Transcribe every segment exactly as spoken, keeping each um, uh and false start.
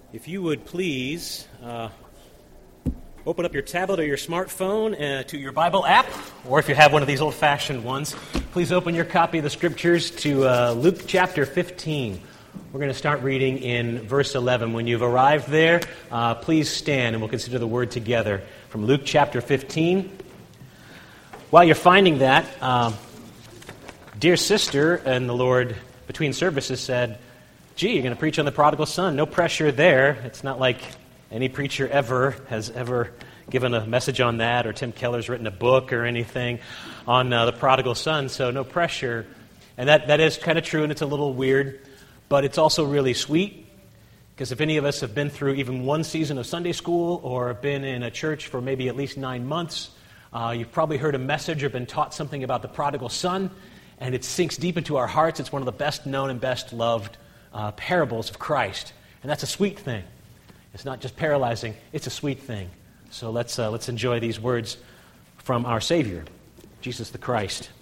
If you would please uh, open up your tablet or your smartphone uh, to your Bible app, or if you have one of these old-fashioned ones, please open your copy of the Scriptures to uh, Luke chapter fifteen. We're going to start reading in verse eleven. When you've arrived there, uh, please stand and we'll consider the Word together from Luke chapter fifteen. While you're finding that, uh, dear sister in the Lord between services said, gee, you're going to preach on the prodigal son. No pressure there. It's not like any preacher ever has ever given a message on that, or Tim Keller's written a book or anything on uh, the prodigal son, so no pressure. And that, that is kind of true, and it's a little weird, but it's also really sweet, because if any of us have been through even one season of Sunday school or been in a church for maybe at least nine months, uh, you've probably heard a message or been taught something about the prodigal son, and it sinks deep into our hearts. It's one of the best known and best loved Uh, parables of Christ, and that's a sweet thing. It's not just paralyzing; it's a sweet thing. So let's uh, let's enjoy these words from our Savior, Jesus the Christ.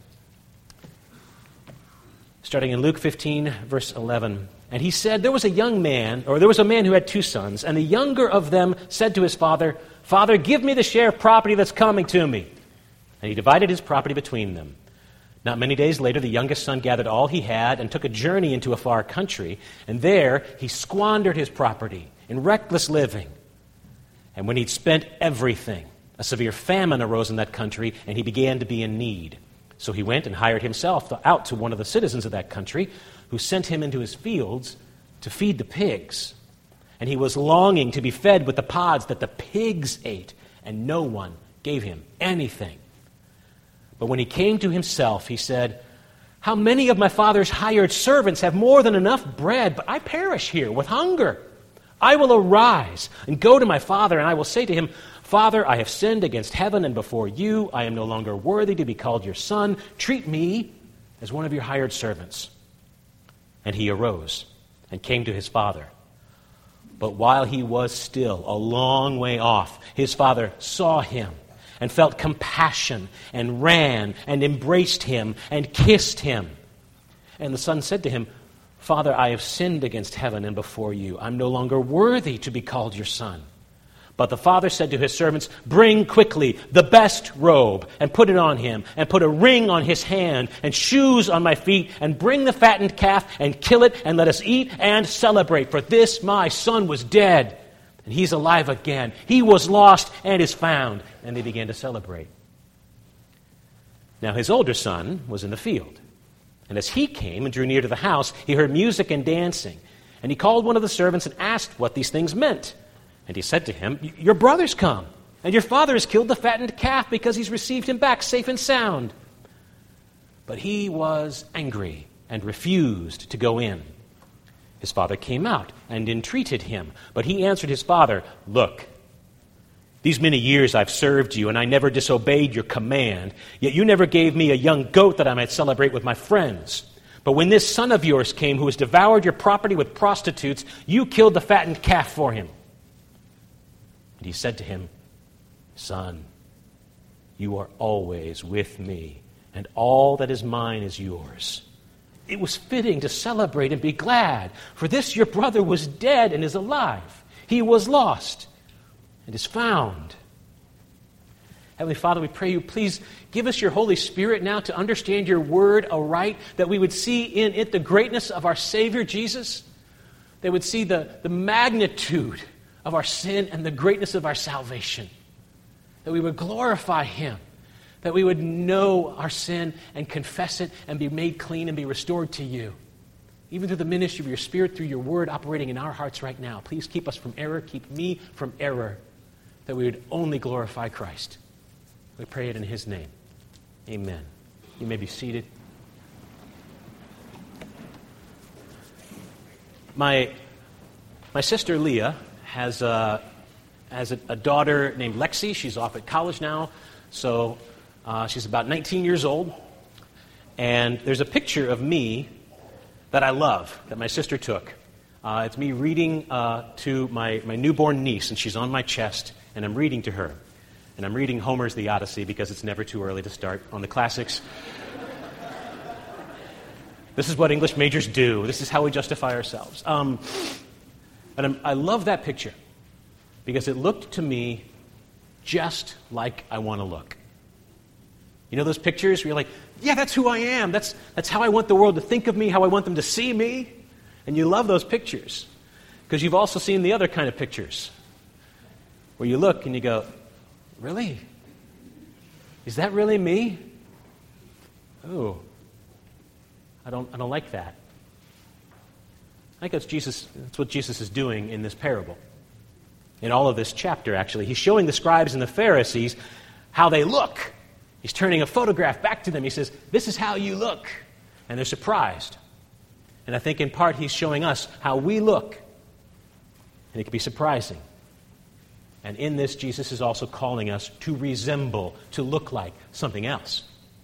Starting in Luke fifteen, verse eleven, and he said, "There was a young man, or there was a man who had two sons, and the younger of them said to his father, 'Father, give me the share of property that's coming to me.' And he divided his property between them. Not many days later, the youngest son gathered all he had and took a journey into a far country, and there he squandered his property in reckless living. And when he'd spent everything, a severe famine arose in that country, and he began to be in need. So he went and hired himself out to one of the citizens of that country, who sent him into his fields to feed the pigs. And he was longing to be fed with the pods that the pigs ate, and no one gave him anything. But when he came to himself, he said, 'How many of my father's hired servants have more than enough bread, but I perish here with hunger? I will arise and go to my father, and I will say to him, Father, I have sinned against heaven and before you. I am no longer worthy to be called your son. Treat me as one of your hired servants.' And he arose and came to his father. But while he was still a long way off, his father saw him and felt compassion, and ran and embraced him and kissed him. And the son said to him, 'Father, I have sinned against heaven and before you. I'm no longer worthy to be called your son.' But the father said to his servants, 'Bring quickly the best robe, and put it on him, and put a ring on his hand, and shoes on my feet, and bring the fattened calf, and kill it, and let us eat and celebrate. For this my son was dead, and he's alive again. He was lost and is found.' And they began to celebrate. Now his older son was in the field. And as he came and drew near to the house, he heard music and dancing. And he called one of the servants and asked what these things meant. And he said to him, 'Your brother's come, and your father has killed the fattened calf because he's received him back safe and sound.' But he was angry and refused to go in. His father came out and entreated him. But he answered his father, 'Look, these many years I've served you, and I never disobeyed your command. Yet you never gave me a young goat that I might celebrate with my friends. But when this son of yours came, who has devoured your property with prostitutes, you killed the fattened calf for him.' And he said to him, 'Son, you are always with me, and all that is mine is yours. It was fitting to celebrate and be glad, for this your brother was dead and is alive. He was lost and is found.'" Heavenly Father, we pray you please give us your Holy Spirit now to understand your word aright, that we would see in it the greatness of our Savior Jesus, that we would see the, the magnitude of our sin and the greatness of our salvation, that we would glorify him, that we would know our sin and confess it and be made clean and be restored to you. Even through the ministry of your Spirit, through your word operating in our hearts right now. Please keep us from error, keep me from error, that we would only glorify Christ. We pray it in his name. Amen. You may be seated. My, my sister Leah has, a, has a, a daughter named Lexi. She's off at college now, so uh, she's about nineteen years old. And there's a picture of me that I love, that my sister took. Uh, it's me reading uh, to my, my newborn niece, and she's on my chest, and I'm reading to her. And I'm reading Homer's The Odyssey because it's never too early to start on the classics. This is what English majors do. This is how we justify ourselves. Um, And I'm, I love that picture because it looked to me just like I want to look. You know those pictures where you're like, yeah, that's who I am. That's, that's how I want the world to think of me, how I want them to see me. And you love those pictures because you've also seen the other kind of pictures where you look and you go, really? Is that really me? Oh, I don't, I don't like that. I think that's Jesus. That's what Jesus is doing in this parable. In all of this chapter, actually, he's showing the scribes and the Pharisees how they look. He's turning a photograph back to them. He says, "This is how you look," and they're surprised. And I think in part he's showing us how we look, and it can be surprising. And in this, Jesus is also calling us to resemble, to look like something else.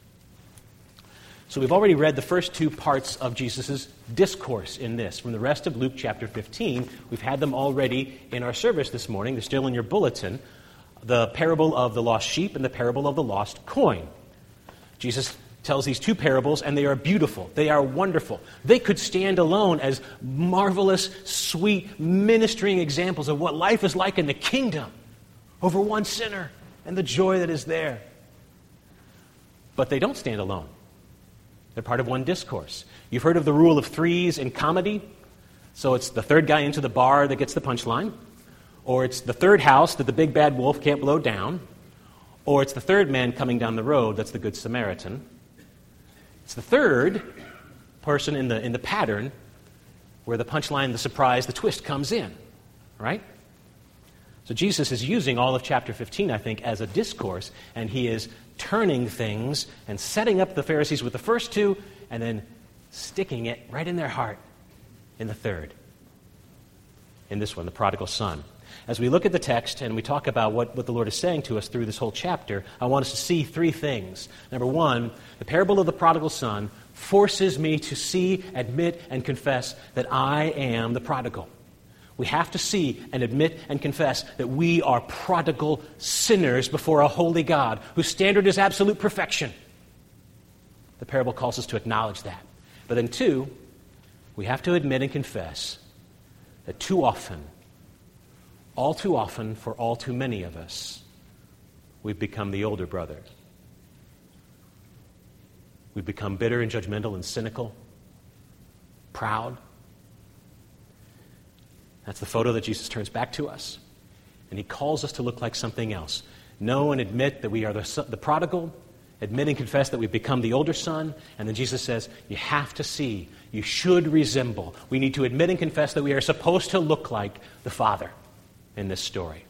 So we've already read the first two parts of Jesus' discourse in this. From the rest of Luke chapter fifteen, we've had them already in our service this morning. They're still in your bulletin. The parable of the lost sheep and the parable of the lost coin. Jesus tells these two parables, and they are beautiful. They are wonderful. They could stand alone as marvelous, sweet, ministering examples of what life is like in the kingdom over one sinner and the joy that is there. But they don't stand alone. They're part of one discourse. You've heard of the rule of threes in comedy. So it's the third guy into the bar that gets the punchline. Or it's the third house that the big bad wolf can't blow down. Or it's the third man coming down the road that's the Good Samaritan. It's the third person in the in the pattern where the punchline, the surprise, the twist comes in. Right? So Jesus is using all of chapter fifteen, I think, as a discourse, and he is turning things and setting up the Pharisees with the first two, and then sticking it right in their heart in the third. In this one, the prodigal son. As we look at the text and we talk about what, what the Lord is saying to us through this whole chapter, I want us to see three things. Number one, the parable of the prodigal son forces me to see, admit, and confess that I am the prodigal. We have to see and admit and confess that we are prodigal sinners before a holy God whose standard is absolute perfection. The parable calls us to acknowledge that. But then two, we have to admit and confess that too often, all too often for all too many of us, we've become the older brother. We've become bitter and judgmental and cynical, proud. That's the photo that Jesus turns back to us. And he calls us to look like something else. Know and admit that we are the, son, the prodigal. Admit and confess that we've become the older son. And then Jesus says, you have to see. You should resemble. We need to admit and confess that we are supposed to look like the Father in this story.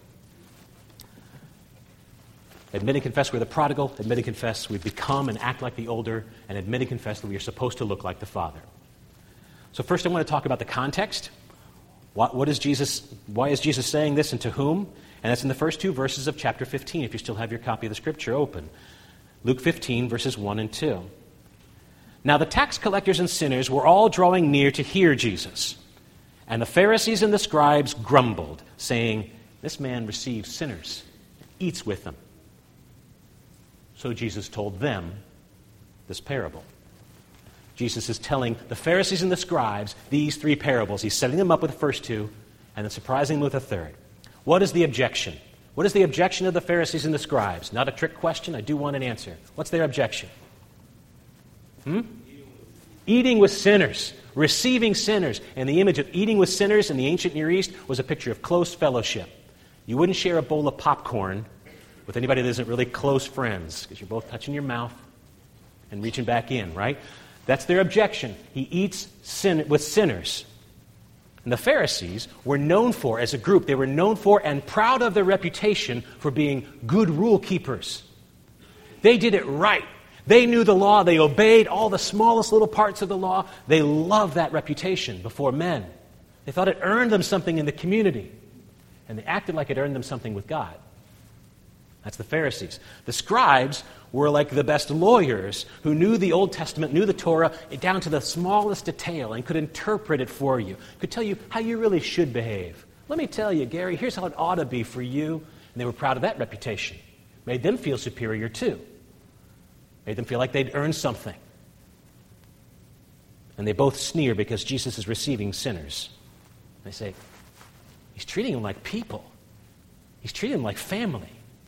Admit and confess we're the prodigal. Admit and confess we've become and act like the older. And admit and confess that we are supposed to look like the Father. So first I want to talk about the context. What, what is Jesus, why is Jesus saying this and to whom? And that's in the first two verses of chapter fifteen, if you still have your copy of the Scripture open. Luke fifteen, verses one and two. Now the tax collectors and sinners were all drawing near to hear Jesus. And the Pharisees and the scribes grumbled, saying, "This man receives sinners, eats with them." So Jesus told them this parable. Jesus is telling the Pharisees and the scribes these three parables. He's setting them up with the first two, and then surprising them with a third. What is the objection? What is the objection of the Pharisees and the scribes? Not a trick question. I do want an answer. What's their objection? Hmm? Eating with sinners. Receiving sinners. And the image of eating with sinners in the ancient Near East was a picture of close fellowship. You wouldn't share a bowl of popcorn with anybody that isn't really close friends, because you're both touching your mouth and reaching back in, right? That's their objection. He eats sin with sinners. And the Pharisees were known for, as a group, they were known for and proud of their reputation for being good rule keepers. They did it right. They knew the law. They obeyed all the smallest little parts of the law. They loved that reputation before men. They thought it earned them something in the community. And they acted like it earned them something with God. That's the Pharisees. The scribes were like the best lawyers who knew the Old Testament, knew the Torah down to the smallest detail and could interpret it for you, could tell you how you really should behave. Let me tell you, Gary, here's how it ought to be for you. And they were proud of that reputation. Made them feel superior too. Made them feel like they'd earned something. And they both sneer because Jesus is receiving sinners. They say, He's treating them like people. He's treating them like family.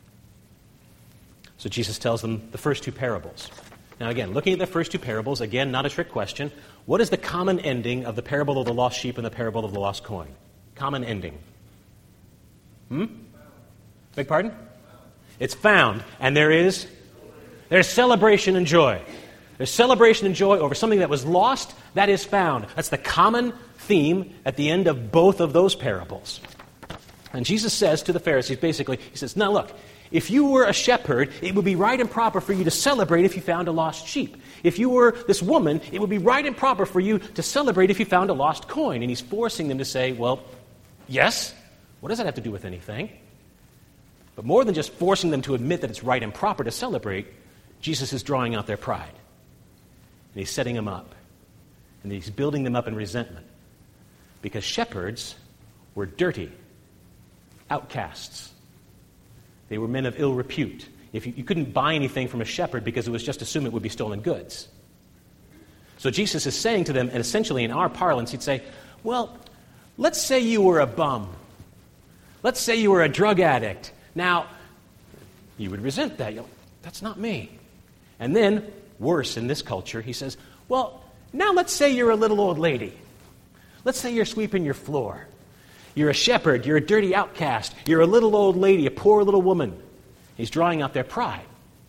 So Jesus tells them the first two parables. Now again, looking at the first two parables, again, not a trick question. What is the common ending of the parable of the lost sheep and the parable of the lost coin? Common ending. Hmm? Beg pardon? It's found. And there is? There's celebration and joy. There's celebration and joy over something that was lost that is found. That's the common theme at the end of both of those parables. And Jesus says to the Pharisees, basically, he says, now look, if you were a shepherd, it would be right and proper for you to celebrate if you found a lost sheep. If you were this woman, it would be right and proper for you to celebrate if you found a lost coin. And he's forcing them to say, well, yes, what does that have to do with anything? But more than just forcing them to admit that it's right and proper to celebrate, Jesus is drawing out their pride. And he's setting them up. And he's building them up in resentment. Because shepherds were dirty, outcasts. They were men of ill repute. If you, you couldn't buy anything from a shepherd because it was just assumed it would be stolen goods. So Jesus is saying to them, and essentially in our parlance, he'd say, well, let's say you were a bum. Let's say you were a drug addict. Now, you would resent that. You're like, that's not me. And then, worse in this culture, he says, well, now let's say you're a little old lady. Let's say you're sweeping your floor. You're a shepherd. You're a dirty outcast. You're a little old lady, a poor little woman. He's drawing out their pride.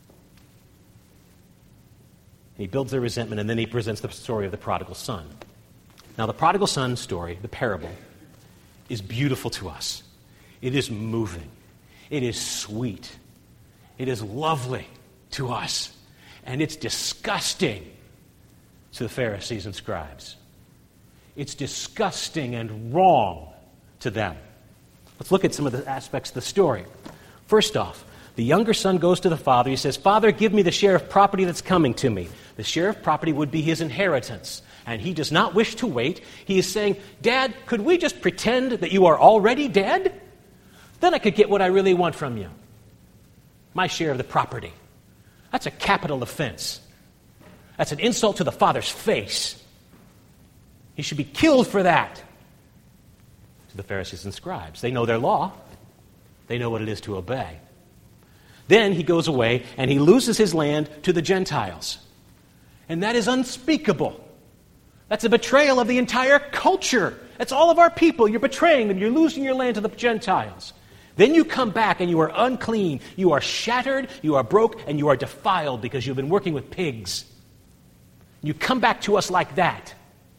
He builds their resentment, and then he presents the story of the prodigal son. Now, the prodigal son story, the parable, is beautiful to us. It is moving. It is sweet. It is lovely to us. And it's disgusting to the Pharisees and scribes. It's disgusting and wrong to them. Let's look at some of the aspects of the story. First off, the younger son goes to the father. He says, Father, give me the share of property that's coming to me. The share of property would be his inheritance. And he does not wish to wait. He is saying, Dad, could we just pretend that you are already dead? Then I could get what I really want from you. My share of the property. That's a capital offense. That's an insult to the father's face. He should be killed for that. To the Pharisees and scribes. They know their law. They know what it is to obey. Then he goes away and he loses his land to the Gentiles. And that is unspeakable. That's a betrayal of the entire culture. That's all of our people. You're betraying them. You're losing your land to the Gentiles. Then you come back and you are unclean. You are shattered, you are broke, and you are defiled because you've been working with pigs. You come back to us like that.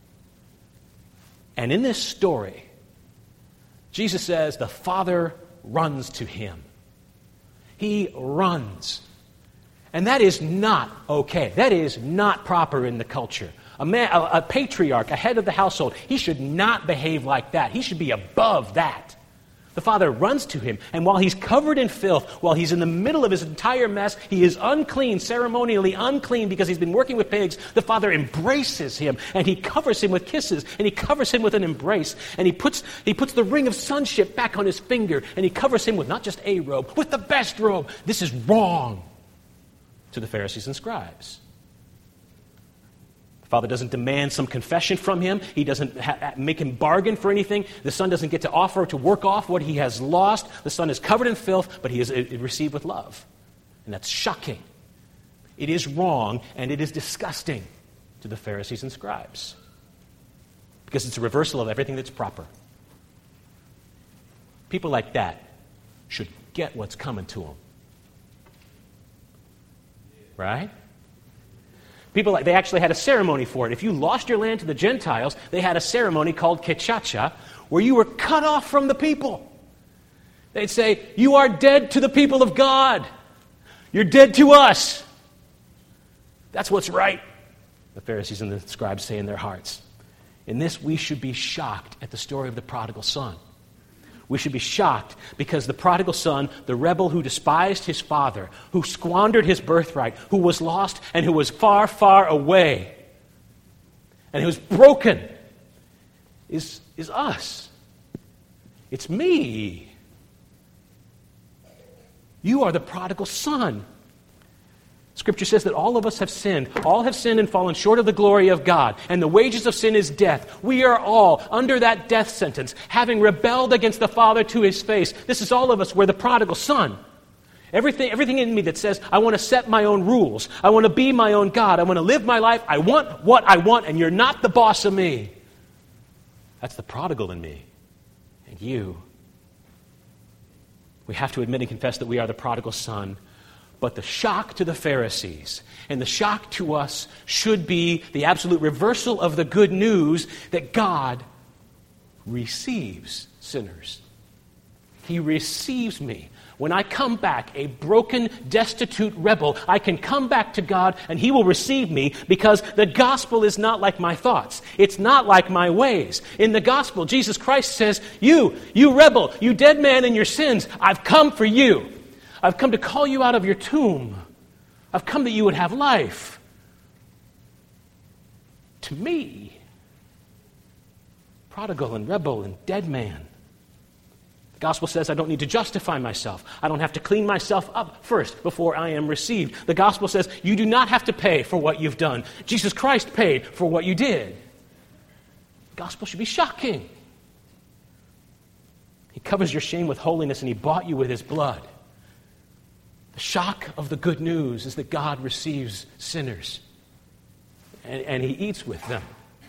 And in this story, Jesus says the Father runs to him. He runs. And that is not okay. That is not proper in the culture. A, man, a, a patriarch, a head of the household, he should not behave like that. He should be above that. The father runs to him, and while he's covered in filth, while he's in the middle of his entire mess, he is unclean, ceremonially unclean because he's been working with pigs. The father embraces him, and he covers him with kisses, and he covers him with an embrace, and he puts, he puts the ring of sonship back on his finger, and he covers him with not just a robe, with the best robe. This is wrong to the Pharisees and scribes. The father doesn't demand some confession from him. He doesn't ha- make him bargain for anything. The son doesn't get to offer to work off what he has lost. The son is covered in filth, but he is uh, received with love. And that's shocking. It is wrong, and it is disgusting to the Pharisees and scribes. Because it's a reversal of everything that's proper. People like that should get what's coming to them. Right? People, like they actually had a ceremony for it. If you lost your land to the Gentiles, they had a ceremony called Kechacha, where you were cut off from the people. They'd say, you are dead to the people of God. You're dead to us. That's what's right, the Pharisees and the scribes say in their hearts. In this, we should be shocked at the story of the prodigal son. We should be shocked because the prodigal son, the rebel who despised his father, who squandered his birthright, who was lost and who was far, far away, and who was broken, is, is us. It's me. You are the prodigal son. Scripture says that all of us have sinned. All have sinned and fallen short of the glory of God. And the wages of sin is death. We are all under that death sentence, having rebelled against the Father to his face. This is all of us. We're the prodigal son. Everything, everything in me that says, I want to set my own rules. I want to be my own God. I want to live my life. I want what I want, and you're not the boss of me. That's the prodigal in me. And you. We have to admit and confess that we are the prodigal son. But the shock to the Pharisees and the shock to us should be the absolute reversal of the good news that God receives sinners. He receives me. When I come back, a broken, destitute rebel, I can come back to God and he will receive me because the gospel is not like my thoughts. It's not like my ways. In the gospel, Jesus Christ says, you, you rebel, you dead man in your sins, I've come for you. I've come to call you out of your tomb. I've come that you would have life. To me, prodigal and rebel and dead man. The gospel says I don't need to justify myself. I don't have to clean myself up first before I am received. The gospel says you do not have to pay for what you've done. Jesus Christ paid for what you did. The gospel should be shocking. He covers your shame with holiness and he bought you with his blood. The shock of the good news is that God receives sinners and, and he eats with them.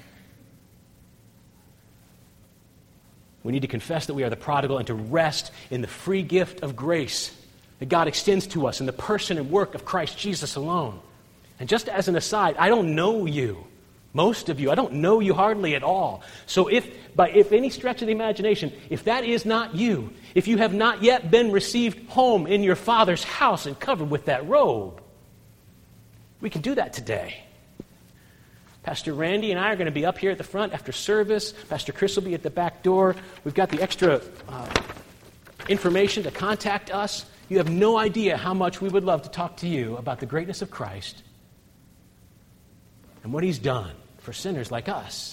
We need to confess that we are the prodigal and to rest in the free gift of grace that God extends to us in the person and work of Christ Jesus alone. And just as an aside, I don't know you, most of you. I don't know you hardly at all. So if, by if any stretch of the imagination, if that is not you, if you have not yet been received home in your Father's house and covered with that robe, we can do that today. Pastor Randy and I are going to be up here at the front after service. Pastor Chris will be at the back door. We've got the extra uh, information to contact us. You have no idea how much we would love to talk to you about the greatness of Christ and what he's done for sinners like us.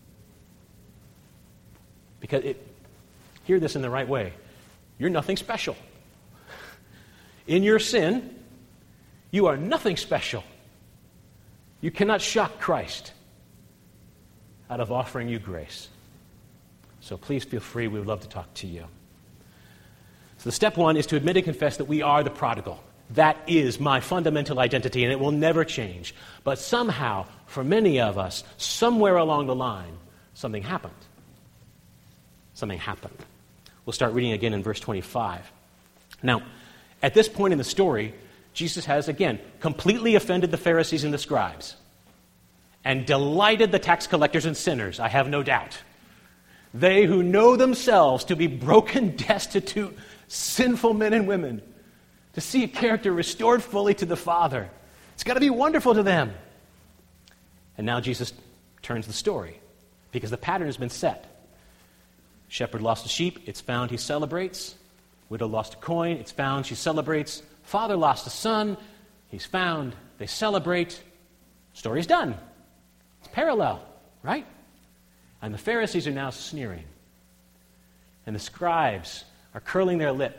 Because it, hear this in the right way. You're nothing special. In your sin, you are nothing special. You cannot shock Christ out of offering you grace. So please feel free. We would love to talk to you. So the step one is to admit and confess that we are the prodigal. That is my fundamental identity, and it will never change. But somehow, for many of us, somewhere along the line, something happened. Something happened. We'll start reading again in verse twenty-five. Now, at this point in the story, Jesus has, again, completely offended the Pharisees and the scribes and delighted the tax collectors and sinners, I have no doubt. They who know themselves to be broken, destitute, sinful men and women, to see a character restored fully to the Father. It's got to be wonderful to them. And now Jesus turns the story because the pattern has been set. Shepherd lost a sheep, it's found, he celebrates. Widow lost a coin, it's found, she celebrates. Father lost a son, he's found, they celebrate. Story's done. It's parallel, right? And the Pharisees are now sneering. And the scribes are curling their lip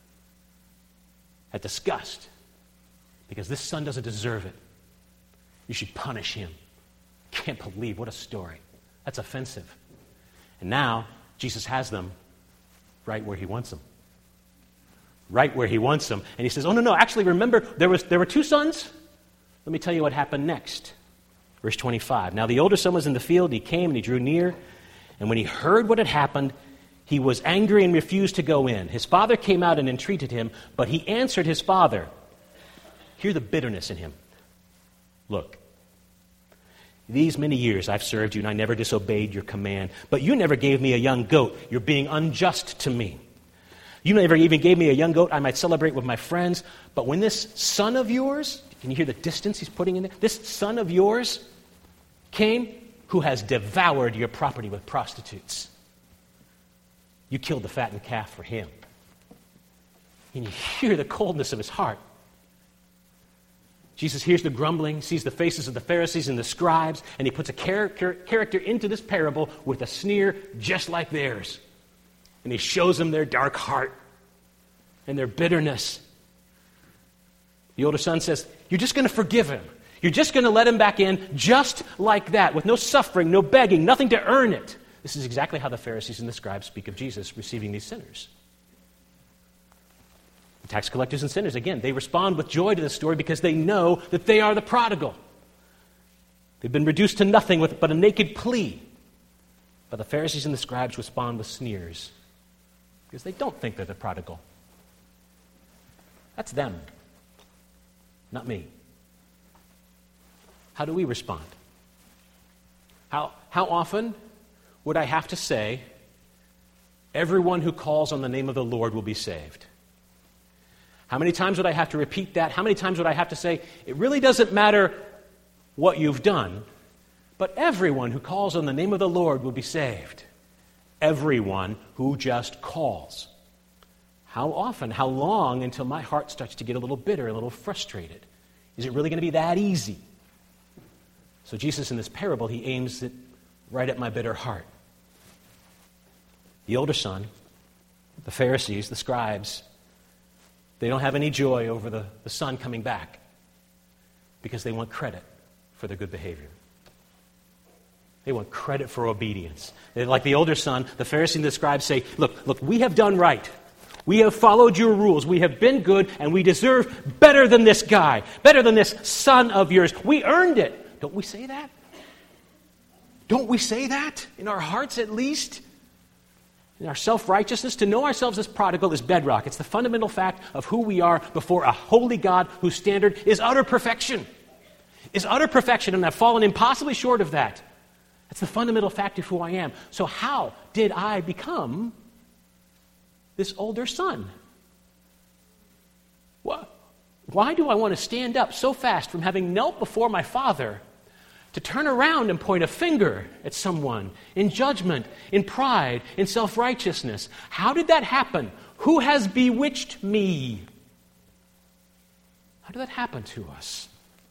at disgust because this son doesn't deserve it. You should punish him. Can't believe, what a story. That's offensive. And now, Jesus has them right where he wants them. Right where he wants them. And he says, oh, no, no, actually, remember, there was there were two sons? Let me tell you what happened next. Verse twenty-five. Now the older son was in the field, he came and he drew near, and when he heard what had happened, he was angry and refused to go in. His father came out and entreated him, but he answered his father. Hear the bitterness in him. Look, these many years I've served you, and I never disobeyed your command, but you never gave me a young goat. You're being unjust to me. You never even gave me a young goat I might celebrate with my friends. But when this son of yours, can you hear the distance he's putting in there? This son of yours came who has devoured your property with prostitutes. You killed the fattened calf for him. And you hear the coldness of his heart. Jesus hears the grumbling, sees the faces of the Pharisees and the scribes, and he puts a character, character into this parable with a sneer just like theirs. And he shows them their dark heart and their bitterness. The older son says, you're just going to forgive him. You're just going to let him back in just like that, with no suffering, no begging, nothing to earn it. This is exactly how the Pharisees and the scribes speak of Jesus receiving these sinners. The tax collectors and sinners, again, they respond with joy to this story because they know that they are the prodigal. They've been reduced to nothing with but a naked plea. But the Pharisees and the scribes respond with sneers because they don't think they're the prodigal. That's them, not me. How do we respond? How, how often would I have to say, everyone who calls on the name of the Lord will be saved? How many times would I have to repeat that? How many times would I have to say, it really doesn't matter what you've done, but everyone who calls on the name of the Lord will be saved. Everyone who just calls. How often, how long until my heart starts to get a little bitter, a little frustrated? Is it really going to be that easy? So Jesus, in this parable, he aims it right at my bitter heart. The older son, the Pharisees, the scribes, they don't have any joy over the, the son coming back because they want credit for their good behavior. They want credit for obedience. They're like the older son, the Pharisee and the scribes say, look, look, we have done right. We have followed your rules. We have been good, and we deserve better than this guy, better than this son of yours. We earned it. Don't we say that? Don't we say that in our hearts at least? In our self-righteousness, to know ourselves as prodigal is bedrock. It's the fundamental fact of who we are before a holy God whose standard is utter perfection. Is utter perfection, and I've fallen impossibly short of that. That's the fundamental fact of who I am. So how did I become this older son? What? Why do I want to stand up so fast from having knelt before my father to turn around and point a finger at someone in judgment, in pride, in self-righteousness? How did that happen? Who has bewitched me? How did that happen to us?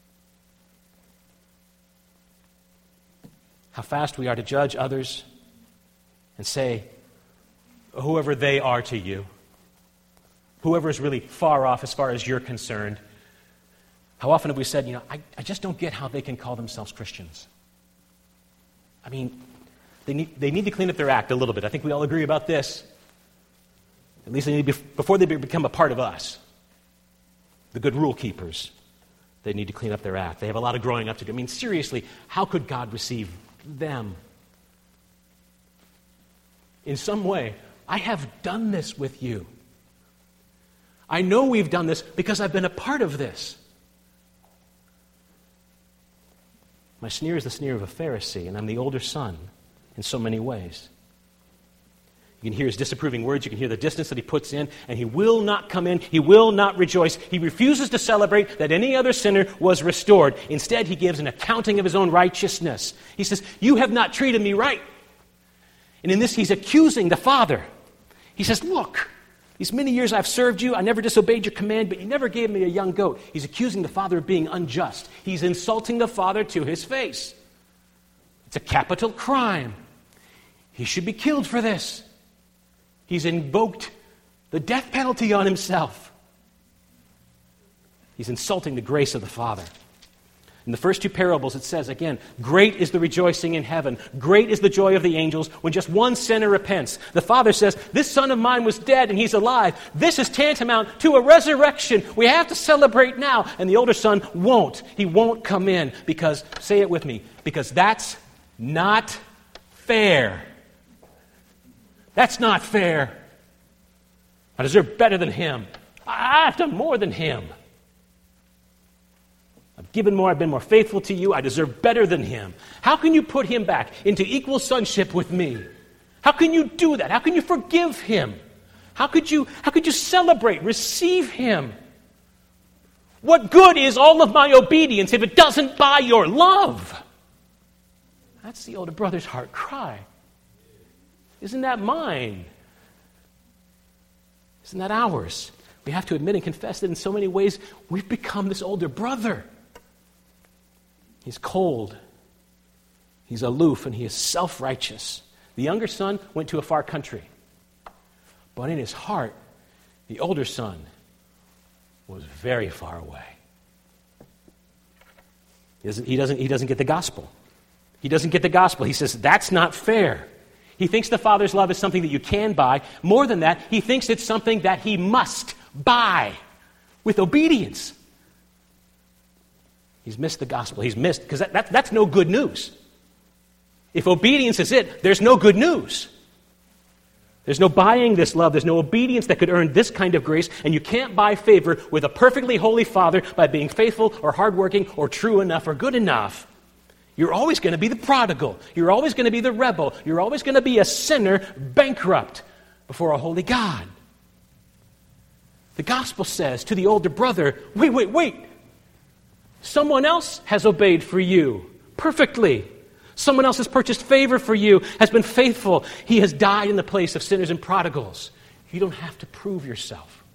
How fast we are to judge others and say, whoever they are to you, whoever is really far off as far as you're concerned. How often have we said, you know, I, I just don't get how they can call themselves Christians. I mean, they need, they need to clean up their act a little bit. I think we all agree about this. At least they need to be, before they become a part of us, the good rule keepers, they need to clean up their act. They have a lot of growing up to do. I mean, seriously, how could God receive them? In some way, I have done this with you. I know we've done this because I've been a part of this. My sneer is the sneer of a Pharisee, and I'm the older son in so many ways. You can hear his disapproving words. You can hear the distance that he puts in, and he will not come in. He will not rejoice. He refuses to celebrate that any other sinner was restored. Instead, he gives an accounting of his own righteousness. He says, you have not treated me right. And in this, he's accusing the Father. He says, look, these many years I've served you, I never disobeyed your command, but you never gave me a young goat. He's accusing the Father of being unjust. He's insulting the Father to his face. It's a capital crime. He should be killed for this. He's invoked the death penalty on himself. He's insulting the grace of the Father. In the first two parables, it says, again, great is the rejoicing in heaven. Great is the joy of the angels when just one sinner repents. The Father says, this son of mine was dead and he's alive. This is tantamount to a resurrection. We have to celebrate now. And the older son won't. He won't come in because, say it with me, because that's not fair. That's not fair. I deserve better than him. I've done more than him. I've given more, I've been more faithful to you, I deserve better than him. How can you put him back into equal sonship with me? How can you do that? How can you forgive him? How could you, how could you celebrate, receive him? What good is all of my obedience if it doesn't buy your love? That's the older brother's heart cry. Isn't that mine? Isn't that ours? We have to admit and confess that in so many ways we've become this older brother. He's cold. He's aloof, and he is self-righteous. The younger son went to a far country. But in his heart, the older son was very far away. He doesn't, he doesn't, he doesn't get the gospel. He doesn't get the gospel. He says, that's not fair. He thinks the Father's love is something that you can buy. More than that, he thinks it's something that he must buy with obedience. He's missed the gospel. He's missed, because that, that, that's no good news. If obedience is it, there's no good news. There's no buying this love. There's no obedience that could earn this kind of grace, and you can't buy favor with a perfectly holy Father by being faithful or hardworking or true enough or good enough. You're always going to be the prodigal. You're always going to be the rebel. You're always going to be a sinner bankrupt before a holy God. The gospel says to the older brother, wait, wait, wait. Someone else has obeyed for you perfectly. Someone else has purchased favor for you, has been faithful. He has died in the place of sinners and prodigals. You don't have to prove yourself.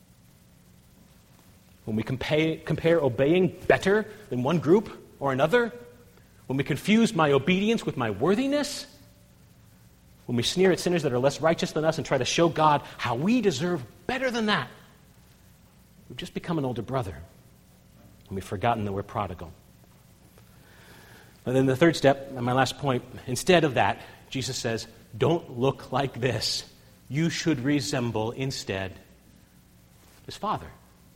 When we compare, compare obeying better than one group or another, when we confuse my obedience with my worthiness, when we sneer at sinners that are less righteous than us and try to show God how we deserve better than that, we've just become an older brother, and we've forgotten that we're prodigal. And then the third step, and my last point, instead of that, Jesus says, don't look like this. You should resemble instead his Father.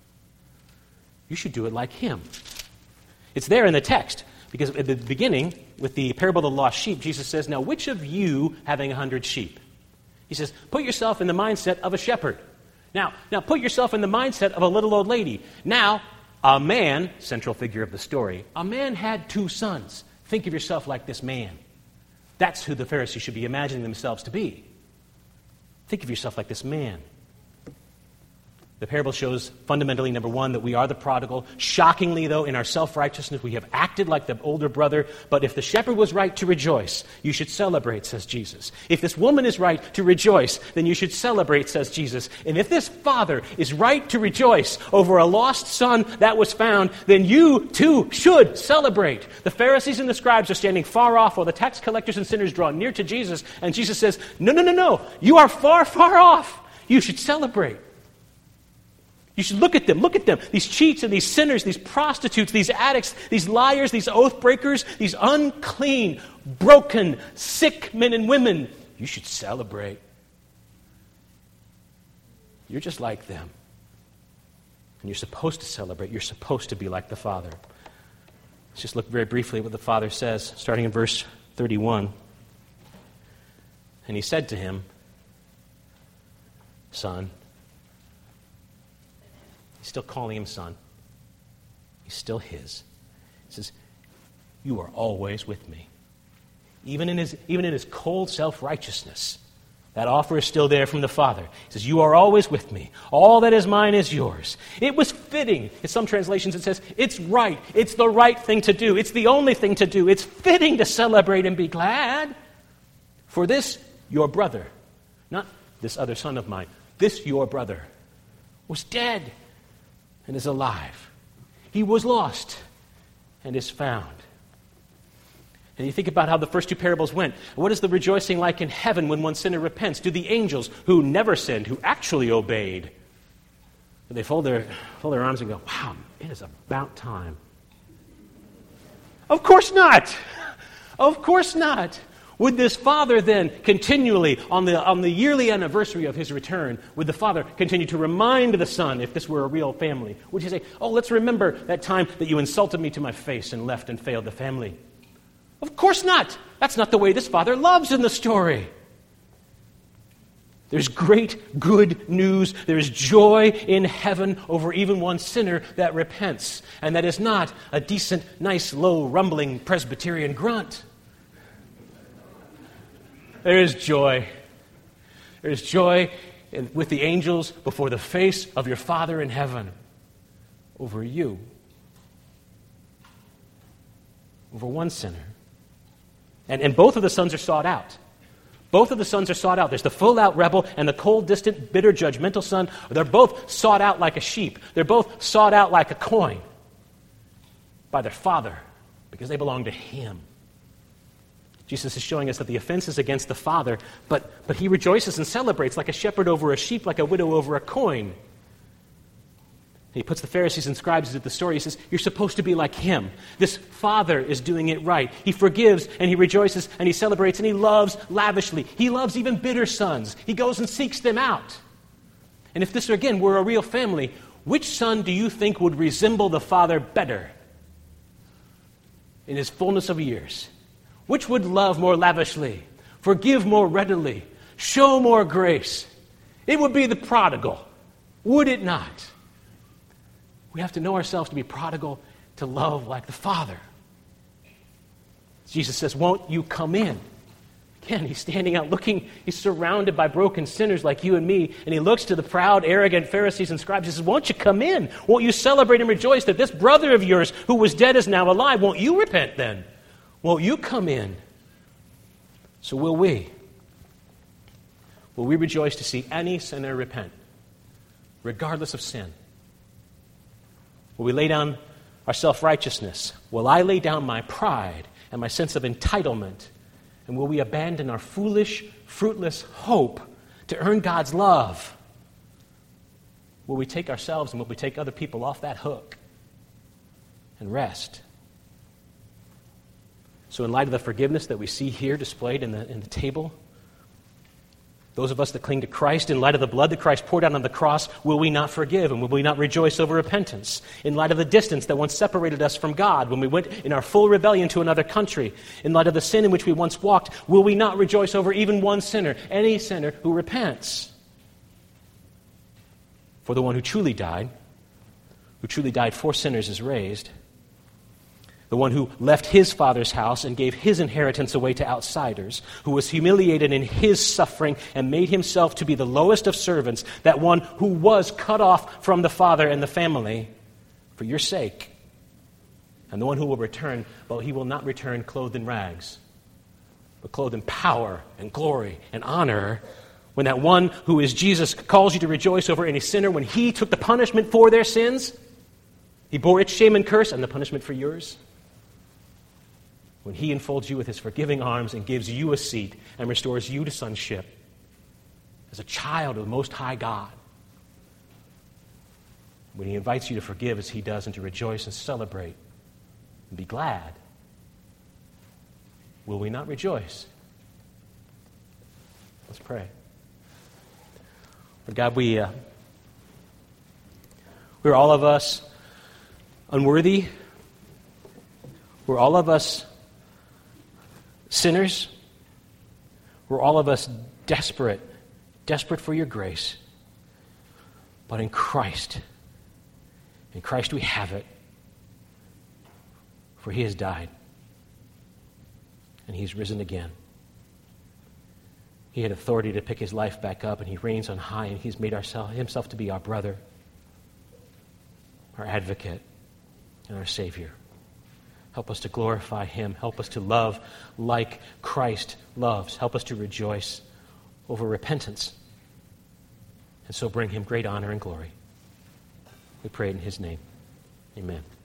You should do it like him. It's there in the text, because at the beginning, with the parable of the lost sheep, Jesus says, now which of you having a hundred sheep? He says, put yourself in the mindset of a shepherd. Now, now put yourself in the mindset of a little old lady. Now, a man, central figure of the story, a man had two sons. Think of yourself like this man. That's who the Pharisees should be imagining themselves to be. Think of yourself like this man. The parable shows fundamentally, number one, that we are the prodigal. Shockingly, though, in our self-righteousness, we have acted like the older brother. But if the shepherd was right to rejoice, you should celebrate, says Jesus. If this woman is right to rejoice, then you should celebrate, says Jesus. And if this father is right to rejoice over a lost son that was found, then you, too, should celebrate. The Pharisees and the scribes are standing far off while the tax collectors and sinners draw near to Jesus. And Jesus says, no, no, no, no. You are far, far off. You should celebrate. You should look at them, look at them, these cheats and these sinners, these prostitutes, these addicts, these liars, these oath breakers, these unclean, broken, sick men and women. You should celebrate. You're just like them. And you're supposed to celebrate. You're supposed to be like the Father. Let's just look very briefly at what the Father says, starting in verse thirty-one. And he said to him, son, still calling him son. He's still his. He says, you are always with me. Even in his, even in his cold self-righteousness, that offer is still there from the Father. He says, you are always with me. All that is mine is yours. It was fitting. In some translations it says, it's right. It's the right thing to do. It's the only thing to do. It's fitting to celebrate and be glad. For this, your brother, not this other son of mine, this your brother was dead and is alive. He was lost and is found. And you think about how the first two parables went. What is the rejoicing like in heaven when one sinner repents? Do the angels who never sinned, who actually obeyed, do they fold their, fold their arms and go, wow, it is about time? Of course not. Of course not. Would this father then continually, on the, on the yearly anniversary of his return, would the father continue to remind the son, if this were a real family? Would he say, oh, let's remember that time that you insulted me to my face and left and failed the family? Of course not. That's not the way this father loves in the story. There's great good news. There's joy in heaven over even one sinner that repents. And that is not a decent, nice, low, rumbling Presbyterian grunt. There is joy. There is joy in, with the angels before the face of your Father in heaven over you, over one sinner. And, and both of the sons are sought out. Both of the sons are sought out. There's the full-out rebel and the cold, distant, bitter, judgmental son. They're both sought out like a sheep. They're both sought out like a coin by their Father because they belong to Him. Jesus is showing us that the offense is against the Father, but, but he rejoices and celebrates like a shepherd over a sheep, like a widow over a coin. He puts the Pharisees and scribes into the story. He says, you're supposed to be like him. This father is doing it right. He forgives and he rejoices and he celebrates and he loves lavishly. He loves even bitter sons. He goes and seeks them out. And if this, again, were a real family, which son do you think would resemble the father better in his fullness of years? Which would love more lavishly, forgive more readily, show more grace? It would be the prodigal, would it not? We have to know ourselves to be prodigal, to love like the Father. Jesus says, won't you come in? Again, he's standing out looking, he's surrounded by broken sinners like you and me, and he looks to the proud, arrogant Pharisees and scribes and says, won't you come in? Won't you celebrate and rejoice that this brother of yours who was dead is now alive? Won't you repent then? Won't you come in? So will we. Will we rejoice to see any sinner repent, regardless of sin? Will we lay down our self-righteousness? Will I lay down my pride and my sense of entitlement? And will we abandon our foolish, fruitless hope to earn God's love? Will we take ourselves and will we take other people off that hook and rest? So in light of the forgiveness that we see here displayed in the, in the table, those of us that cling to Christ, in light of the blood that Christ poured out on the cross, will we not forgive and will we not rejoice over repentance? In light of the distance that once separated us from God when we went in our full rebellion to another country, in light of the sin in which we once walked, will we not rejoice over even one sinner, any sinner who repents? For the one who truly died, who truly died for sinners is raised. The one who left his father's house and gave his inheritance away to outsiders, who was humiliated in his suffering and made himself to be the lowest of servants, that one who was cut off from the father and the family for your sake. And the one who will return, well, he will not return clothed in rags, but clothed in power and glory and honor. When that one who is Jesus calls you to rejoice over any sinner, when he took the punishment for their sins, he bore its shame and curse and the punishment for yours. When he enfolds you with his forgiving arms and gives you a seat and restores you to sonship as a child of the Most High God. When he invites you to forgive as he does and to rejoice and celebrate and be glad, will we not rejoice? Let's pray. Lord God, we, uh, we're all of us unworthy. We're all of us sinners. We're all of us desperate, desperate for your grace. But in Christ, in Christ we have it. For he has died. And he's risen again. He had authority to pick his life back up, and he reigns on high, and he's made ourself, himself to be our brother, our advocate, and our Savior. Help us to glorify him. Help us to love like Christ loves. Help us to rejoice over repentance. And so bring him great honor and glory. We pray it in his name. Amen.